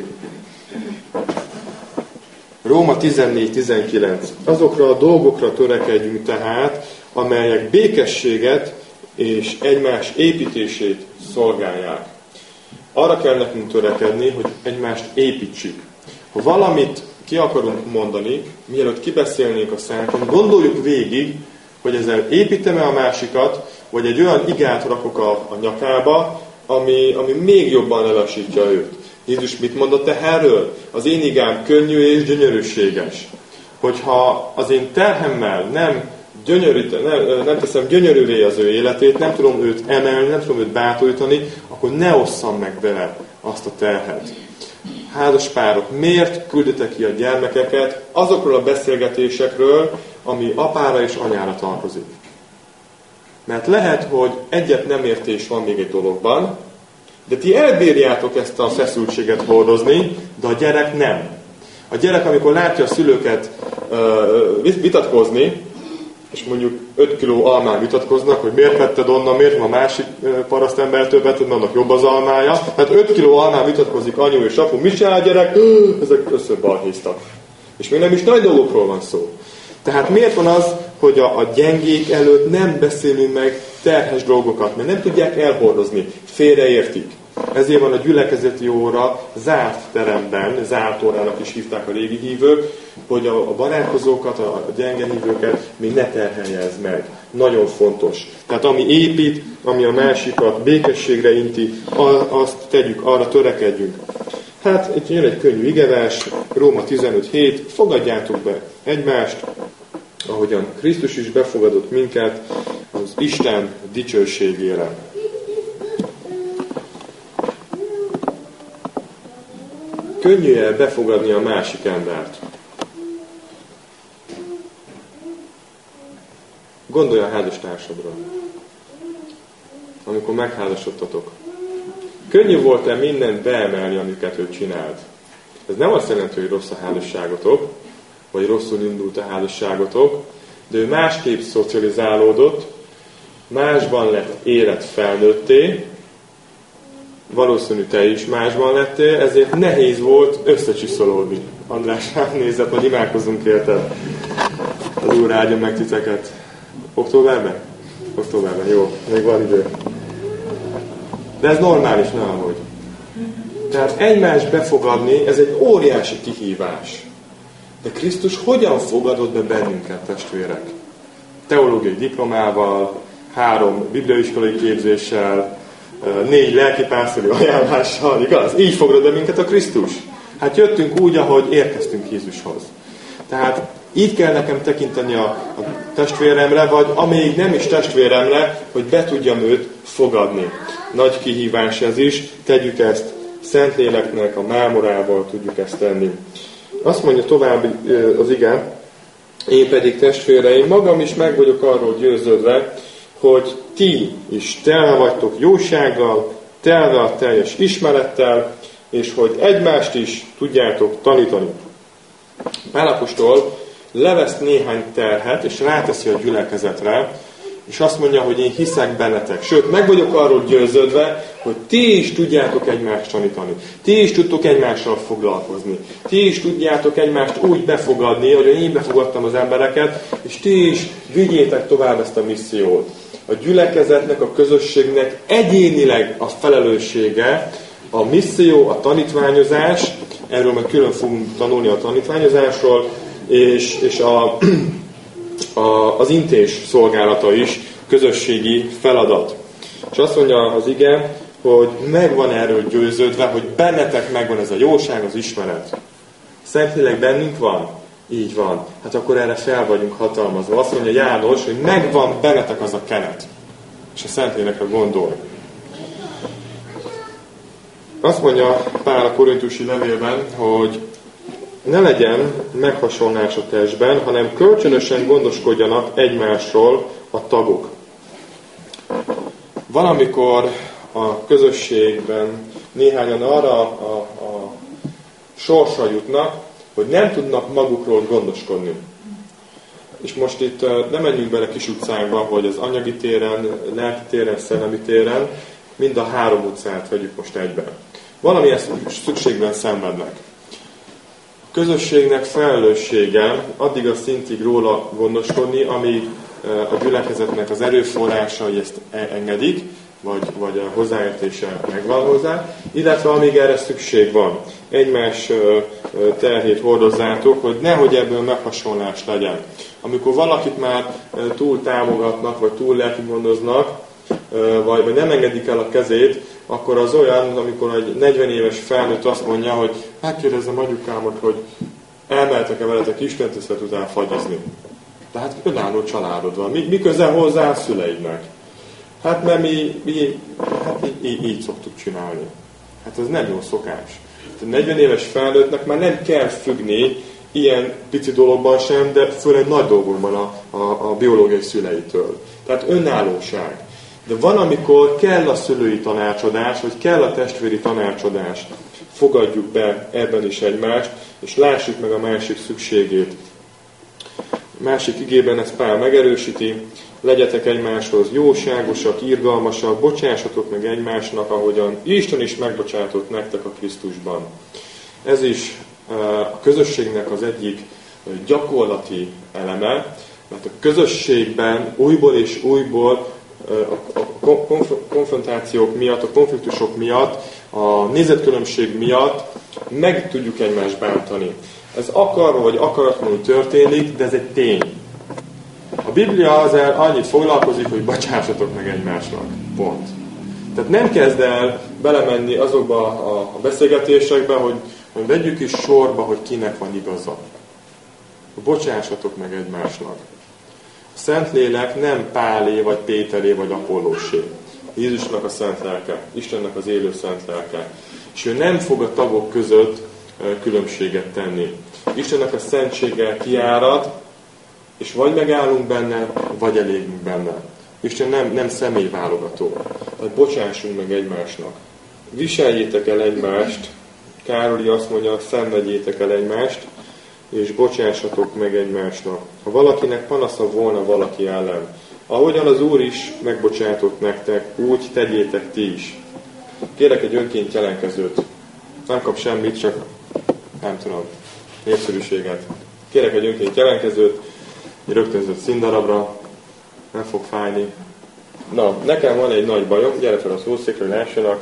Róma 14-19. Azokra a dolgokra törekedjünk tehát, amelyek békességet és egymás építését szolgálják. Arra kell nekünk törekedni, hogy egymást építsük. Ha valamit ki akarunk mondani, mielőtt kibeszélnénk a szánkon, gondoljuk végig, hogy ezzel építem-e a másikat, vagy egy olyan igát rakok a nyakába, ami még jobban lelassítja őt. Jézus mit mondott erről? Az én igám könnyű és gyönyörűséges. Hogyha az én terhemmel nem teszem gyönyörűvé az ő életét, nem tudom őt emelni, nem tudom őt bátorítani, akkor ne osszam meg vele azt a terhet. Házaspárok, miért külditek ki a gyermekeket azokról a beszélgetésekről, ami apára és anyára tartozik? Mert lehet, hogy egyet nem értés van még egy dologban, de ti elbírjátok ezt a feszültséget hordozni, de a gyerek nem. A gyerek, amikor látja a szülőket vitatkozni, és mondjuk 5 kiló almán vitatkoznak, hogy miért vetted onnan, miért a másik parasztembertől vetted, annak jobb az almája. Hát 5 kiló almán vitatkozik anyu és apu, mit csinál a gyerek? Ezek összebalhéztak. És még nem is nagy dolgokról van szó. Tehát miért van az, hogy a gyengék előtt nem beszélünk meg terhes dolgokat, mert nem tudják elhordozni, félreértik. Ezért van a gyülekezeti óra zárt teremben, zárt órának is hívták a régi hívők, hogy a barátkozókat, a gyenge hívőket még ne terhelje ez meg. Nagyon fontos. Tehát ami épít, ami a másikat békességre inti, azt tegyük, arra törekedjünk. Hát itt jön egy könnyű igevers, Róma 15:7, fogadjátok be egymást, ahogyan Krisztus is befogadott minket az Isten dicsőségére. Könnyű befogadni a másik embert. Gondolj a házastársadra, amikor megházasodtatok. Könnyű volt-e mindent beemelni, amiket ő csinált? Ez nem azt jelenti, hogy rossz a házasságotok, vagy rosszul indult a házasságotok, de ő másképp szocializálódott, másban lett érett felnőtté, valószínű te is másban lettél, ezért nehéz volt összecsiszolódni. András nézett, hogy imádkozzunk érted. Az Úr áldjon meg titeket. Októberben? Októberben, jó, még van idő. De ez normális, nem ahogy. Tehát egymást befogadni, ez egy óriási kihívás. De Krisztus hogyan fogadott be bennünket, testvérek? Teológiai diplomával, 3 bibliaiskolai képzéssel, 4 lelkipásztori ajánlással, igaz? Így fogadott be minket a Krisztus. Hát jöttünk úgy, ahogy érkeztünk Jézushoz. Tehát így kell nekem tekinteni a testvéremre, vagy amíg nem is testvéremre, hogy be tudjam őt fogadni. Nagy kihívás ez is, tegyük ezt Szentléleknek a mámorával tudjuk ezt tenni. Azt mondja tovább az ige, én pedig testvéreim, magam is meg vagyok arról győződve, hogy ti is telve vagytok jósággal, telve a teljes ismerettel, és hogy egymást is tudjátok tanítani. Pál apostol levesz néhány terhet, és ráteszi a gyülekezetre, és azt mondja, hogy én hiszek bennetek. Sőt, meg vagyok arról győződve, hogy ti is tudjátok egymást tanítani. Ti is tudtok egymással foglalkozni. Ti is tudjátok egymást úgy befogadni, hogy én befogadtam az embereket, és ti is vigyétek tovább ezt a missziót. A gyülekezetnek, a közösségnek egyénileg a felelőssége, a misszió, a tanítványozás, erről majd külön fogunk tanulni a tanítványozásról, és az intés szolgálata is közösségi feladat. És azt mondja az ige, hogy megvan erről győződve, hogy bennetek megvan ez a jóság, az ismeret. Szentlélek bennünk van? Így van. Hát akkor erre fel vagyunk hatalmazva. Azt mondja János, hogy megvan bennetek az a kenet. És a Szentlélekre gondol. Azt mondja Pál a korintusi levélben, hogy ne legyen meghasonlás a testben, hanem kölcsönösen gondoskodjanak egymásról a tagok. Valamikor a közösségben néhányan arra a sorsra jutnak, hogy nem tudnak magukról gondoskodni. És most itt nem menjünk bele kis utcánkba, hogy az anyagi téren, lelki téren, szellemi téren, mind a 3 utcát vegyük most egyben. Valamilyen szükségben szenvednek. A közösségnek felelőssége addig a szintig róla gondoskodni, amíg a gyülekezetnek az erőforrásai ezt engedik, vagy a hozzáértése megvan hozzá, illetve amíg erre szükség van. Egymás terhét hordozzátok, hogy nehogy ebből meghasonlás legyen. Amikor valakit már túl támogatnak, vagy túl lelkigondoznak, vagy nem engedik el a kezét, akkor az olyan, amikor egy 40 éves felnőtt azt mondja, hogy megkérdezem anyukámat, hogy elmehetek-e veletek istentisztelet után fagyizni. Tehát önálló családod van. Mi közel hozzá a szüleidnek? Hát mert mi így szoktuk csinálni. Hát ez nem jó szokás. A 40 éves felnőttnek már nem kell függni ilyen pici dologban sem, de főleg nagy dolgokban a biológiai szüleitől. Tehát önállóság. De van, amikor kell a szülői tanácsadás, vagy kell a testvéri tanácsadás. Fogadjuk be ebben is egymást, és lássuk meg a másik szükségét. A másik igében ezt Pál megerősíti, legyetek egymáshoz jóságosak, irgalmasak, bocsássatok meg egymásnak, ahogyan Isten is megbocsátott nektek a Krisztusban. Ez is a közösségnek az egyik gyakorlati eleme, mert a közösségben újból és újból a konfrontációk miatt, a konfliktusok miatt, a nézetkülönbség miatt meg tudjuk egymást bántani. Ez akarva vagy akaratlanul történik, de ez egy tény. A Biblia azért annyit foglalkozik, hogy bocsássatok meg egymásnak. Pont. Tehát nem kezd el belemenni azokba a beszélgetésekbe, hogy vegyük is sorba, hogy kinek van igaza. Bocsássatok meg egymásnak. A Szentlélek nem Pálé, vagy Péteré, vagy Apollósé. Jézusnak a szent lelke, Istennek az élő szent lelke. És ő nem fog a tagok között különbséget tenni. Istennek a szentséggel kiárad, és vagy megállunk benne, vagy elégünk benne. Isten nem személyválogató. Tehát bocsássunk meg egymásnak. Viseljétek el egymást, Károli azt mondja, szenvedjétek el egymást, és bocsássatok meg egymásnak. Ha valakinek panasza volna valaki ellen, ahogyan az Úr is megbocsátott nektek, úgy tegyétek ti is. Kérek egy önként jelentkezőt. Nem kap semmit, csak nem tudom, népszerűséget. Kérek egy önként jelentkezőt, egy rögtönzött színdarabra, nem fog fájni. Na, nekem van egy nagy bajom, gyere fel a szószékre, hogy lássanak.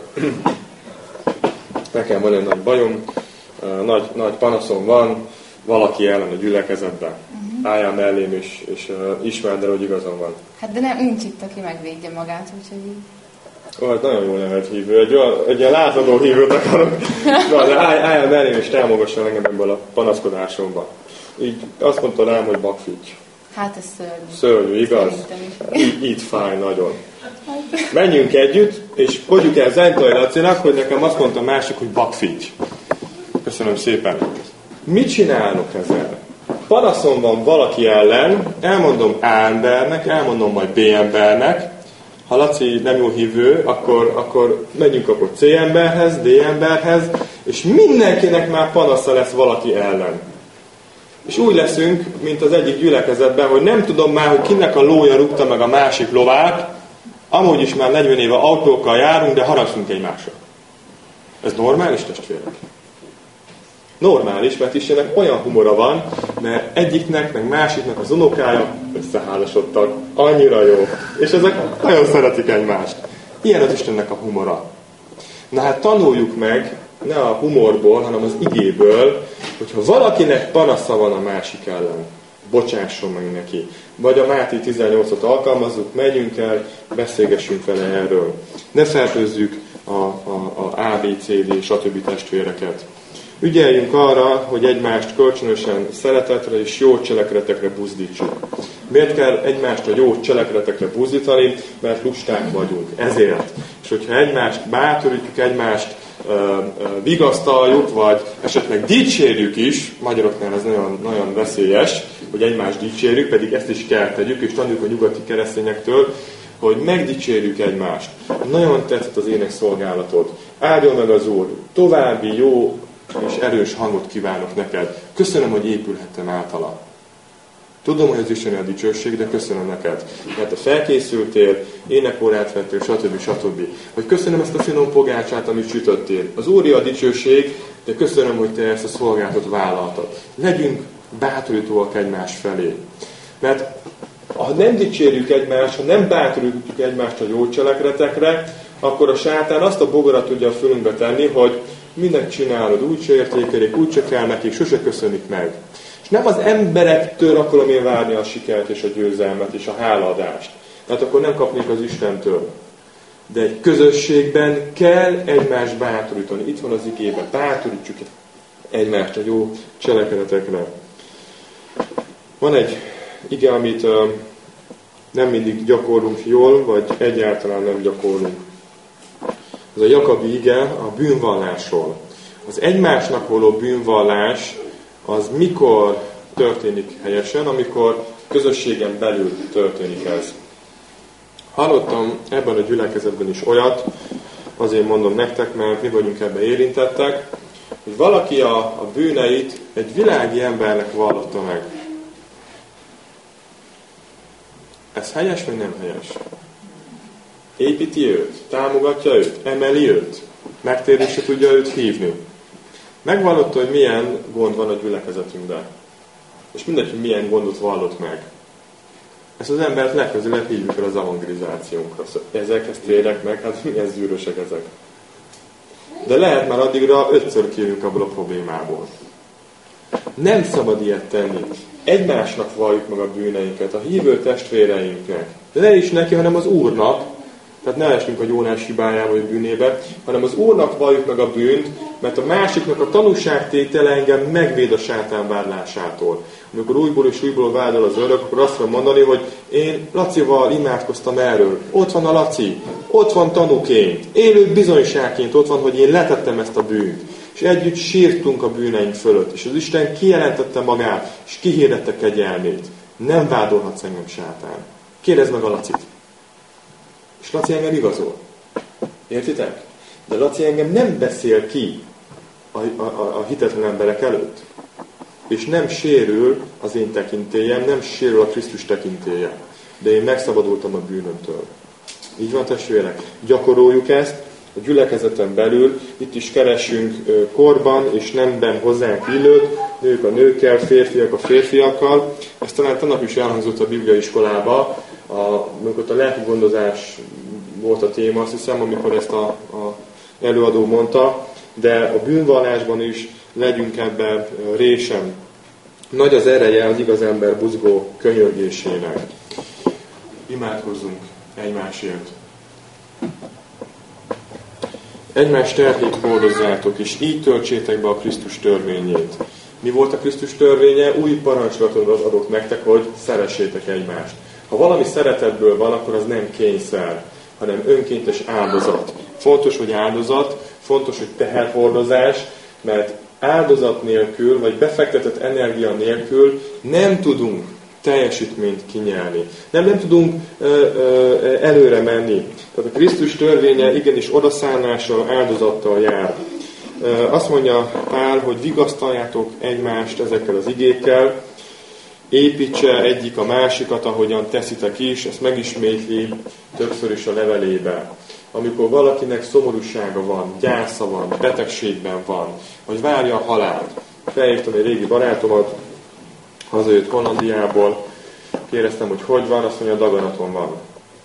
Nekem van egy nagy bajom, nagy panaszom van, valaki ellen a gyülekezetben. Álljál mellém, és ismerd el, hogy igazam van. Hát de nem, nincs itt, aki megvédje magát, úgyhogy így. Hát nagyon jól nevet hívő, egy ilyen látható hívőt akarok. De álljál mellém, és támogasson engem ebből a panaszkodásomba. Így azt mondta rám, hogy bakfitty. Hát ez szörnyű. Szörnyű, igaz? Így fáj nagyon. Menjünk együtt, és mondjuk el Zentai Lacinak, hogy nekem azt mondta a másik, hogy bakfigy. Köszönöm szépen. Mit csinálok ezzel? Panaszom van valaki ellen, elmondom A embernek, elmondom majd B embernek. Ha Laci nem jó hívő, akkor megyünk akkor C emberhez, D emberhez, és mindenkinek már panasza lesz valaki ellen. És úgy leszünk, mint az egyik gyülekezetben, hogy nem tudom már, hogy kinek a lója rúgta meg a másik lovát, amúgy is már 40 éve autókkal járunk, de haragszunk egymásra. Ez normális, testvérek? Normális, mert Istennek olyan humora van, mert egyiknek, meg másiknak az unokája összeházasodtak. Annyira jó. És ezek nagyon szeretik egymást. Ilyen az Istennek a humora. Na hát tanuljuk meg, ne a humorból, hanem az igéből, hogyha valakinek panasza van a másik ellen, bocsásson meg neki. Vagy a Máté 18-ot alkalmazzuk, megyünk el, beszélgessünk vele erről. Ne fertőzzük a A, B, C, D, stb. Testvéreket. Ügyeljünk arra, hogy egymást kölcsönösen szeretetre és jó cselekedetekre buzdítsuk. Miért kell egymást a jó cselekedetekre buzdítani? Mert lusták vagyunk. Ezért. És hogyha egymást bátorítjuk, egymást vigasztaljuk, vagy esetleg dicsérjük is, magyaroknál ez nagyon, nagyon veszélyes, hogy egymást dicsérjük, pedig ezt is kell tegyük, és tanuljuk a nyugati keresztényektől, hogy megdicsérjük egymást. Nagyon tetszett az énekszolgálatod. Áldjon meg az Úr. További jó és erős hangot kívánok neked. Köszönöm, hogy épülhettem általa. Tudom, hogy az Isteni a dicsőség, de köszönöm neked. Mert a felkészültél, énekórát vettél, stb. Hogy köszönöm ezt a finom pogácsát, amit sütöttél. Az Úri a dicsőség, de köszönöm, hogy te ezt a szolgálatot vállaltad. Legyünk bátorítóak egymás felé. Mert ha nem dicsérjük egymást, ha nem bátorítjuk egymást a jó cselekedetekre, akkor a sátán azt a bogarat tudja a fülünkbe tenni, hogy mindent csinálod, úgyse értékelik, úgyse kell nekik, sose köszönik meg. És nem az emberektől akarom én várni a sikert és a győzelmet és a hálaadást. Tehát akkor nem kapnék az Istentől. De egy közösségben kell egymást bátorítani. Itt van az igében. Bátorítsuk egymást a jó cselekedetekre. Van egy ige, amit nem mindig gyakorlunk jól, vagy egyáltalán nem gyakorlunk. Ez a Jakabi ige a bűnvallásról. Az egymásnak való bűnvallás az mikor történik helyesen, amikor közösségen belül történik ez. Hallottam ebben a gyülekezetben is olyat, azért mondom nektek, mert mi vagyunk ebben érintettek, hogy valaki a bűneit egy világi embernek vallotta meg. Ez helyes vagy nem helyes? Építi őt, támogatja őt, emeli őt, megtérésre tudja őt hívni. Megvallotta, hogy milyen gond van a gyülekezetünkben. És mindegy, hogy milyen gondot vallott meg. Ezt az embert legközelebb hívjuk el az evangelizációnkra. Ezekhez térnek meg, hát milyen zűrösek ezek. De lehet már addigra 5-ször kijönünk abból a problémából. Nem szabad ilyet tenni. Egymásnak valljuk meg a bűneinket, a hívő testvéreinknek. De ne is neki, hanem az Úrnak. Tehát ne esünk a Jónás hibájába vagy bűnébe, hanem az Úrnak valljuk meg a bűnt, mert a másiknak a tanúságtétele engem megvéd a sátán vádlásától. Amikor újból és újból vádol az ördög, akkor azt fogom mondani, hogy én Lacival imádkoztam erről. Ott van a Laci, ott van tanúként, élő bizonyságként ott van, hogy én letettem ezt a bűnt. És együtt sírtunk a bűneink fölött, és az Isten kijelentette magát, és kihirdette kegyelmét. Nem vádolhatsz engem, sátán. Kérdezd meg a Lacit. És Laci engem igazol. Értitek? De Laci engem nem beszél ki a hitetlen emberek előtt. És nem sérül az én tekintélyem, nem sérül a Krisztus tekintélye. De én megszabadultam a bűnömtől. Így van, testvérek? Gyakoroljuk ezt a gyülekezeten belül. Itt is keresünk korban és nemben hozzánk illőt, nők a nőkkel, férfiak a férfiakkal. Ez talán tanap is elhangzott a bibliaiskolába, amikor a lelki gondozás volt a téma, azt hiszem, amikor ezt a előadó mondta, de a bűnvallásban is legyünk ebben résen. Nagy az ereje az igaz ember buzgó könyörgésének. Imádkozzunk egymásért. Egymás terhét hordozzátok, és így töltsétek be a Krisztus törvényét. Mi volt a Krisztus törvénye? Új parancsolatot adott nektek, hogy szeressétek egymást. Ha valami szeretetből van, akkor az nem kényszer. hanem önkéntes áldozat. Fontos, hogy áldozat, fontos, hogy teherhordozás, mert áldozat nélkül, vagy befektetett energia nélkül nem tudunk teljesítményt kinyerni. Nem tudunk előre menni. Tehát a Krisztus törvénye igenis odaszállással, áldozattal jár. Azt mondja Pál, hogy vigasztaljátok egymást ezekkel az igékkel, építse egyik a másikat, ahogyan teszitek is, ezt megismétli többször is a levelébe. Amikor valakinek szomorúsága van, gyásza van, betegségben van, vagy várja a halált. Felhívtam egy régi barátomat, hazajött Hollandiából, kérdeztem, hogy van, azt mondja, daganaton van.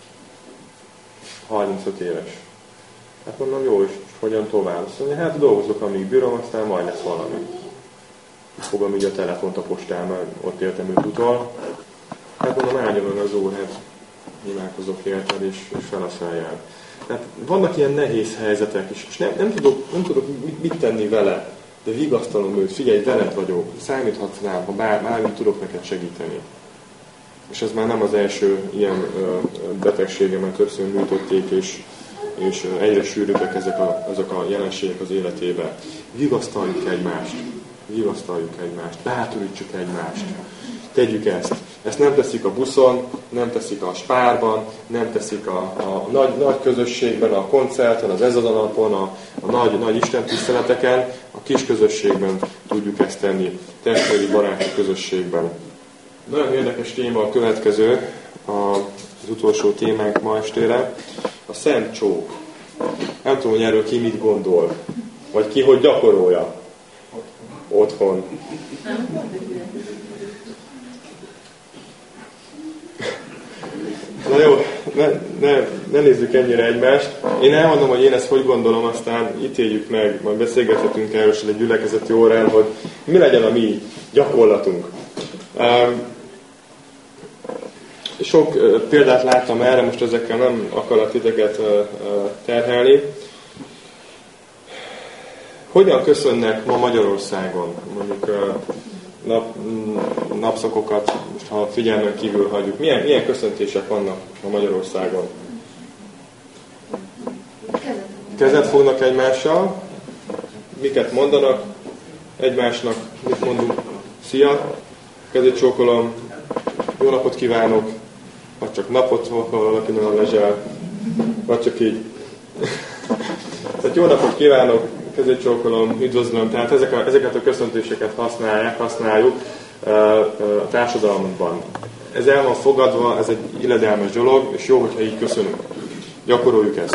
35 éves. Hát mondom, jó, és hogyan tovább? Azt mondja, hát dolgozok, amíg bírom, aztán majd lesz valami. Fogom így a telefont a postán, mert ott éltem őt utol. Hát mondom, áldja meg az Úr, hát imádkozok érted, és felaszeljál. Tehát vannak ilyen nehéz helyzetek is, és nem tudok mit tenni vele, de vigasztalom őt, figyelj, veled vagyok, számíthatsz rám, ha bármit tudok neked segíteni. És ez már nem az első ilyen betegségemet többször műtötték, és egyre sűrűbbek ezek a jelenségek az életében. Vigasztaljuk egymást, bátorítsuk egymást. Tegyük ezt. Ezt nem teszik a buszon, nem teszik a spárban, nem teszik a nagy közösségben, a koncerten, az ezadonapon, a nagy istentiszteleteken, a kis közösségben tudjuk ezt tenni, testvéri baráti közösségben. Nagyon érdekes téma a következő, az utolsó témánk ma estére, a szent csók. Nem tudom, hogy erről ki mit gondol, vagy ki hogy gyakorolja otthon. Na jó, ne nézzük ennyire egymást. Én elmondom, hogy én ezt hogy gondolom, aztán ítéljük meg, majd beszélgethetünk erről egy gyülekezeti órán, hogy mi legyen a mi gyakorlatunk. Sok példát láttam erre, most ezekkel nem akarok titeket terhelni. Hogyan köszönnek ma Magyarországon? Mondjuk napszakokat, most ha figyelmen kívül hagyjuk. Milyen köszöntések vannak ma Magyarországon? Kezet fognak egymással. Miket mondanak egymásnak? Mit mondunk? Szia! Kezet csókolom. Jó napot kívánok! Vagy csak napot, ha valaki nagyon lezsel. Vagy csak így. Tehát jó napot kívánok! Kezet csókolom, üdvözlöm. Tehát ezeket a köszöntéseket használjuk a társadalmunkban. Ez el van fogadva, ez egy illedelmes dolog, és jó, hogyha így köszönünk. Gyakoroljuk ezt.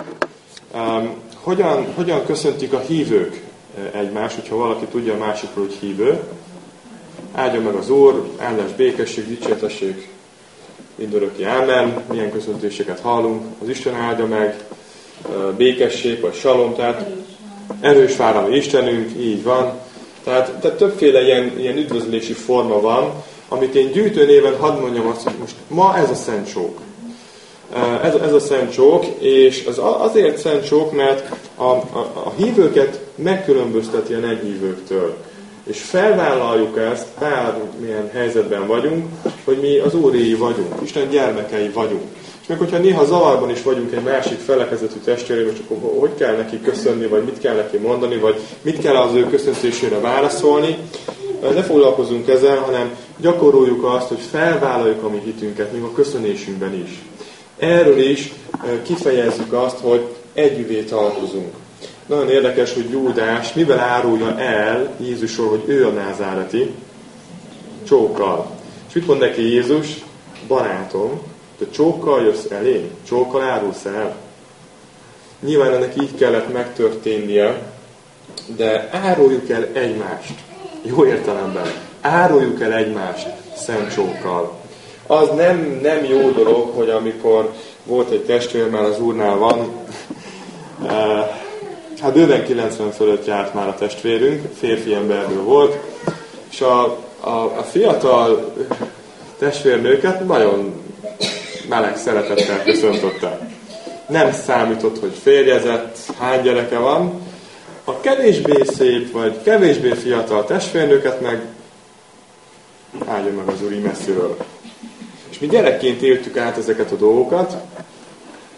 Hogyan köszöntik a hívők egymást, hogyha valaki tudja a másikról, hogy hívő? Áldja meg az Úr, áldás, békesség, dicsértesség, mindörökké, ámen. Milyen köszöntéseket hallunk? Az Isten áldja meg, békesség, vagy salom, tehát erős vár a mi Istenünk, így van. Tehát többféle ilyen üdvözlési forma van, amit én gyűjtőnéven hadd mondjam azt, hogy most ma ez a szent csók. Ez a szent csók, és az azért szent csók, mert a hívőket megkülönbözteti a nem hívőktől. És felvállaljuk ezt, bármilyen helyzetben vagyunk, hogy mi az Úréi vagyunk, Isten gyermekei vagyunk. És meg hogyha néha zavarban is vagyunk egy másik felekezetű testvérével, és akkor hogy kell neki köszönni, vagy mit kell neki mondani, vagy mit kell az ő köszöntésére válaszolni, ne foglalkozunk ezzel, hanem gyakoroljuk azt, hogy felvállaljuk a mi hitünket, még a köszönésünkben is. Erről is kifejezzük azt, hogy együvé tartozunk. Nagyon érdekes, hogy Júdás mivel árulja el Jézusról, hogy ő a názáreti? Csókkal. És mit mond neki Jézus? Barátom, te csókkal jössz elé? Csókkal árulsz el? Nyilván ennek így kellett megtörténnie, de áruljuk el egymást. Jó értelemben. Áruljuk el egymást szent csókkal. Az nem jó dolog, hogy amikor volt egy testvér, már az Úrnál van, hát bőven 90 fölött járt már a testvérünk, férfi emberből volt, és a fiatal testvérnőket nagyon meleg szeretettel köszöntötte. Nem számított, hogy férjezett, hány gyereke van. A kevésbé szép, vagy kevésbé fiatal testvérnőket meg áldja meg az Úr így messziről. És mi gyerekként éltük át ezeket a dolgokat,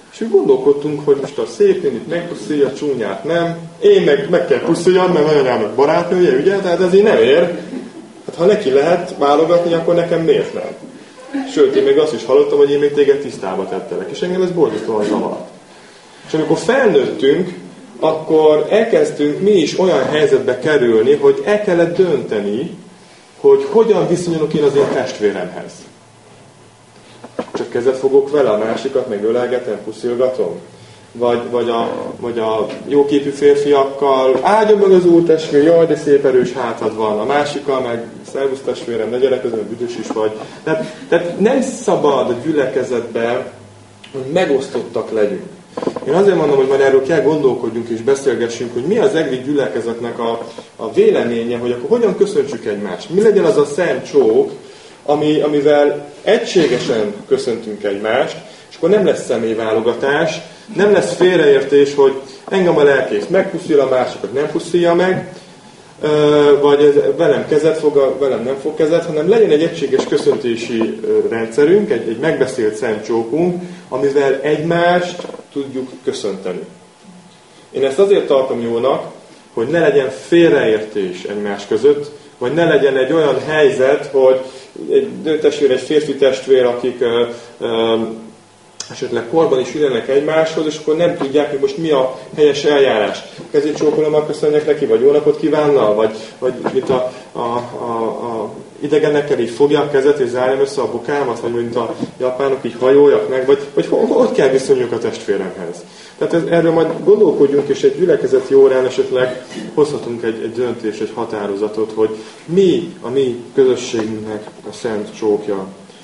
És úgy gondolkodtunk, hogy most a szép nénit megpuszilja, a csúnyát nem. Én meg kell puszíjam, mert nagyanyámnak barátnője, ugye? Tehát ez így nem ér. Hát ha neki lehet válogatni, akkor nekem miért nem? Sőt, én még azt is hallottam, hogy én még téged tisztába tettelek. És engem ez borzasztóan zavart. És amikor felnőttünk, akkor elkezdtünk mi is olyan helyzetbe kerülni, hogy el kellett dönteni, hogy hogyan viszonyulok én az én testvéremhez. Csak kezet fogok vele, a másikat meg ölelgetem, puszilgatom. Vagy a jóképű férfiakkal, áldjon meg az Úr testvér, jaj, de szép erős hátad van. A másikkal meg, szervusz testvérem, ne gyere közben, büdös is vagy. Tehát nem szabad a gyülekezetben, hogy megosztottak legyünk. Én azért mondom, hogy majd erről kell gondolkodjunk és beszélgessünk, hogy mi az egész gyülekezetnek a véleménye, hogy akkor hogyan köszöntsük egymást. Mi legyen az a szent csók, amivel egységesen köszöntünk egymást, és akkor nem lesz személyválogatás, nem lesz félreértés, hogy engem a lelkész megpuszil, a másikat nem puszilja meg, vagy velem kezet fog, velem nem fog kezet, hanem legyen egy egységes köszöntési rendszerünk, egy megbeszélt szent csókunk, amivel egymást tudjuk köszönteni. Én ezt azért tartom jónak, hogy ne legyen félreértés egymás között, vagy ne legyen egy olyan helyzet, hogy egy nőtestvér, egy férfi testvér, akik esetleg korban is ülnek egymáshoz, és akkor nem tudják, hogy most mi a helyes eljárás. Kezét csókolommal köszönjek neki, vagy jó napot kívánnal, vagy mint a idegenekkel így fogja a kezet, és zárjam össze a bokámat, vagy mint a japánok így hajoljak meg, vagy hogy kell viszonyulni a testvéremhez. Tehát erről majd gondolkodjunk, és egy gyülekezeti órán esetleg hozhatunk egy döntést, egy határozatot, hogy mi a mi közösségünknek a szent csókja.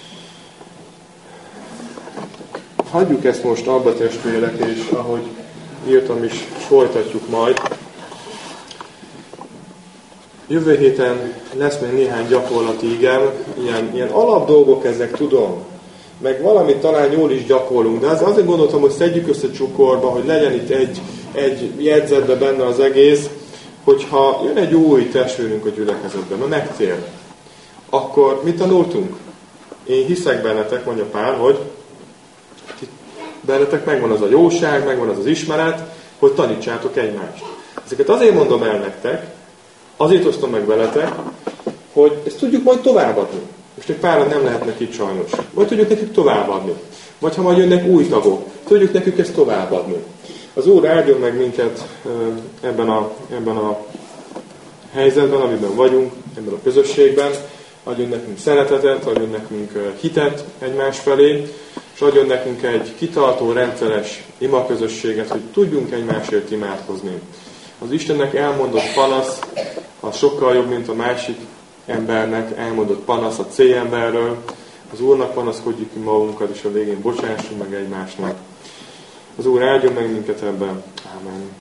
Hagyjuk ezt most abba, testvérek, és ahogy írtam is, folytatjuk majd. Jövő héten lesz még néhány gyakorlati igem, ilyen alap dolgok ezek, tudom, meg valamit talán jól is gyakorlunk, de azért gondoltam, hogy szedjük össze csukorba, hogy legyen itt egy jegyzetbe benne az egész, hogyha jön egy új testvérünk a gyülekezetben, na megtér, akkor mit tanultunk? Én hiszek bennetek, mondja Pál, hogy bennetek megvan az a jóság, megvan az az ismeret, hogy tanítsátok egymást. Ezeket azért mondom el nektek, azért osztom meg veletek, hogy ezt tudjuk majd továbbadni. Most egy páran nem lehetnek itt sajnos. Vagy tudjuk nekik továbbadni. Vagy ha majd jönnek új tagok, tudjuk nekik ezt továbbadni. Az Úr áldjon meg minket ebben a helyzetben, amiben vagyunk, ebben a közösségben. Adjon nekünk szeretetet, adjon nekünk hitet egymás felé, és adjon nekünk egy kitartó, rendszeres imaközösséget, hogy tudjunk egymásért imádkozni. Az Istennek elmondott panasz, az sokkal jobb, mint a másik embernek elmondott panasz a C-emberről. Az Úrnak panaszkodjuk ki magunkat, és a végén bocsássunk meg egymásnak. Az Úr áldjon meg minket ebben. Ámen.